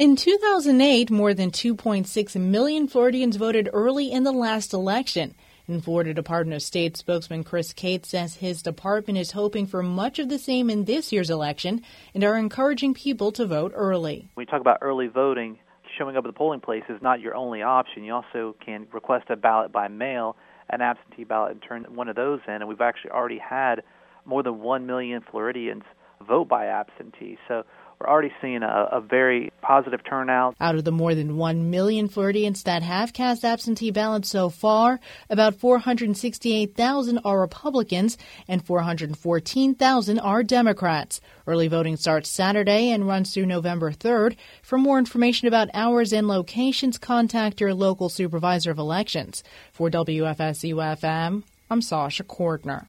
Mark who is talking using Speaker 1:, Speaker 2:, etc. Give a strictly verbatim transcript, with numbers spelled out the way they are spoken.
Speaker 1: In two thousand eight, more than two point six million Floridians voted early in the last election. And Florida Department of State spokesman Chris Cates says his department is hoping for much of the same in this year's election and are encouraging people to vote early.
Speaker 2: When you talk about early voting, showing up at the polling place is not your only option. You also can request a ballot by mail, an absentee ballot, and turn one of those in. And we've actually already had more than one million Floridians vote by absentee. So we're already seeing a, a very positive turnout.
Speaker 1: Out of the more than one million Floridians that have cast absentee ballots so far, about four hundred sixty-eight thousand are Republicans and four hundred fourteen thousand are Democrats. Early voting starts Saturday and runs through November third. For more information about hours and locations, contact your local supervisor of elections. For W F S U F M, I'm Sasha Cordner.